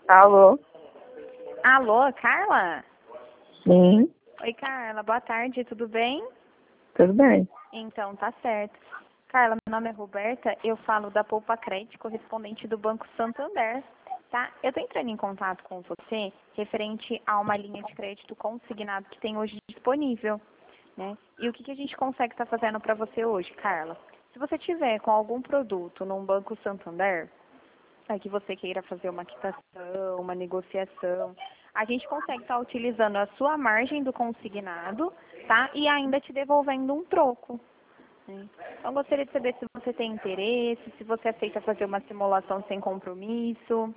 Alô? Alô, Carla? Sim, Oi, Carla, boa tarde, tudo bem? tudo bem. Então, tá certo. Carla, meu nome é Roberta, eu falo da Poupa Crédito, correspondente do Banco Santander, tá? Eu tô entrando em contato com você referente a uma linha de crédito consignado que tem hoje disponível, né? E o que a gente consegue estar fazendo para você hoje, Carla? Se você tiver com algum produto num Banco Santander, que você queira fazer uma quitação, uma negociação, a gente consegue estar utilizando a sua margem do consignado, tá? E ainda te devolvendo um troco, né? Então, gostaria de saber se você tem interesse, se você aceita fazer uma simulação sem compromisso.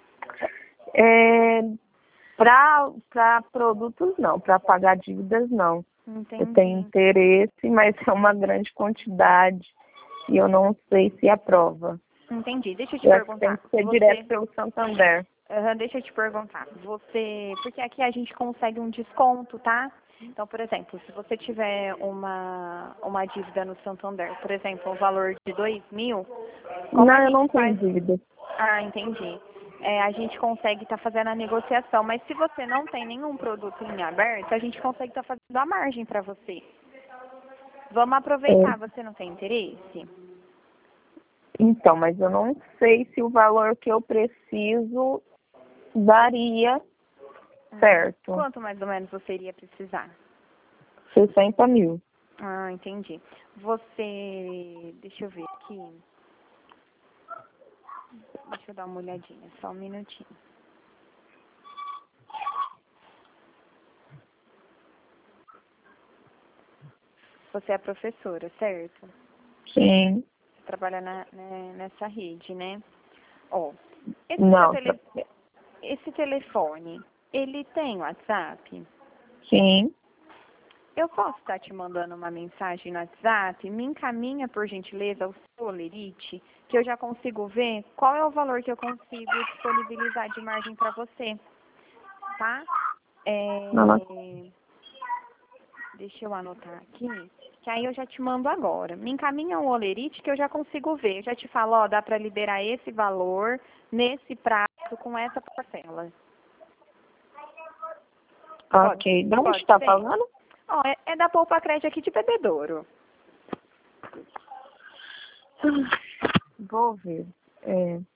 Para produtos não, para pagar dívidas não. Eu tenho Entendi. interesse, mas é uma grande quantidade e eu não sei se aprova. Entendi. Deixa eu te Eu acho que tem perguntar. que ser direto pelo Santander. Deixa eu te perguntar. Porque aqui a gente consegue um desconto, tá? Então, por exemplo, se você tiver uma dívida no Santander, por exemplo, um valor de 2.000, como a Não, eu gente não tenho faz... dívida. Ah, entendi. A gente consegue estar fazendo a negociação, mas se você não tem nenhum produto em aberto, a gente consegue estar fazendo a margem para você. Vamos aproveitar, você não tem interesse? Então, mas eu não sei se o valor que eu preciso daria certo. Quanto mais ou menos você iria precisar? 60 mil. Ah, entendi. Deixa eu ver aqui. Deixa eu dar uma olhadinha, só um minutinho. Você é professora, certo? Sim. Você trabalha nessa rede, né? Ó, esse seu Não. esse telefone, ele tem WhatsApp? Sim. Eu posso estar te mandando uma mensagem no WhatsApp? Me encaminha, por gentileza, o seu olerite, que eu já consigo ver qual é o valor que eu consigo disponibilizar de margem para você, tá? Deixa eu anotar aqui, que aí eu já te mando agora. Me encaminha um olerite que eu já consigo ver. Eu já te falo, ó, dá para liberar esse valor nesse prazo com essa parcela. Ok. De onde Pode está ser? falando? Ó, é da Poupa Crédito aqui de Bebedouro. Vou ver.